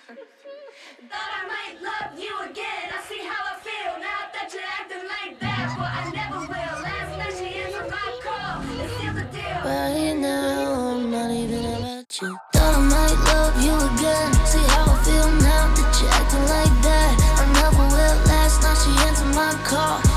Thought I might love you again. I see how I feel now that you're acting like that. But I never will. Last night she answered my call and sealed the deal. Right now, I'm not even about you. Thought I might love you again. See how I feel now that you're acting like that. I never will. Last night she answered my call